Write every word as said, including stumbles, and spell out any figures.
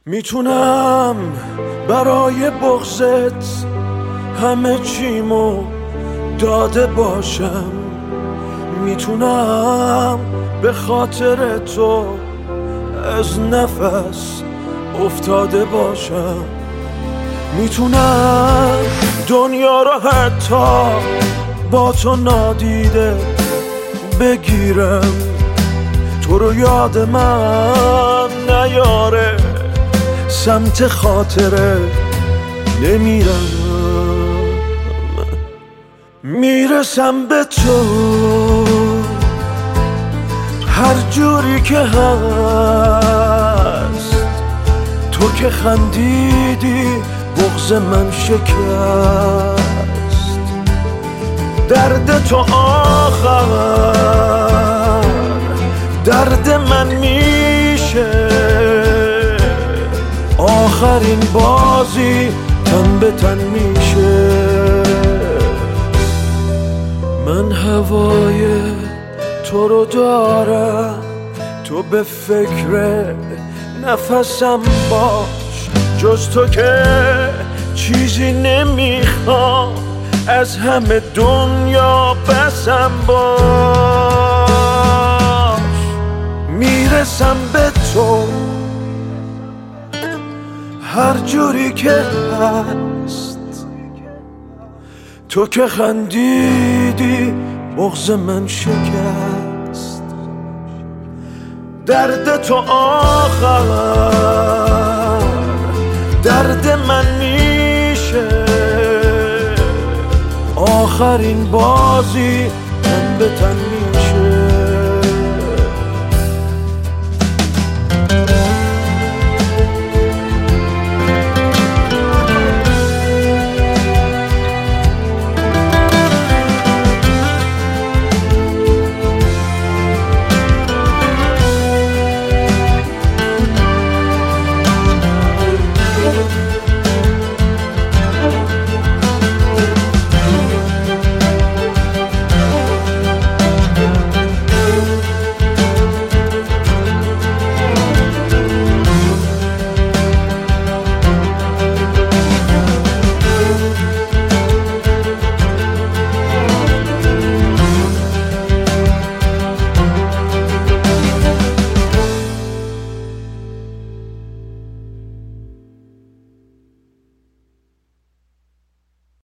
میتونم برای بغضت همه چیمو داده باشم، میتونم به خاطر تو از نفس افتاده باشم، میتونم دنیا رو حتی با تو نادیده بگیرم، تو رو یاد من نیاره سمت خاطره نمیرم، میرسم به تو هر جوری که هست، تو که خندیدی بغض من شکست، درد تو آخر درد من میشه، آخرین بازی تن به تن میشه، من هوای تو رو دارم، تو به فکر نفسم باش، جز تو که چیزی نمیخوام، از همه دنیا بسم باش، میرسم به تو هر جوری که هست، تو که خندیدی بغض من شکست، درد تو آخر درد من میشه، آخرین بازی تن به تن میشه.